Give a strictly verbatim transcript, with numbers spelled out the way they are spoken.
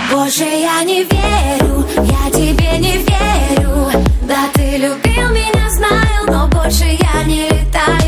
Больше я не верю, я тебе не верю. Да, ты любил меня, знаю, но больше я не летаю.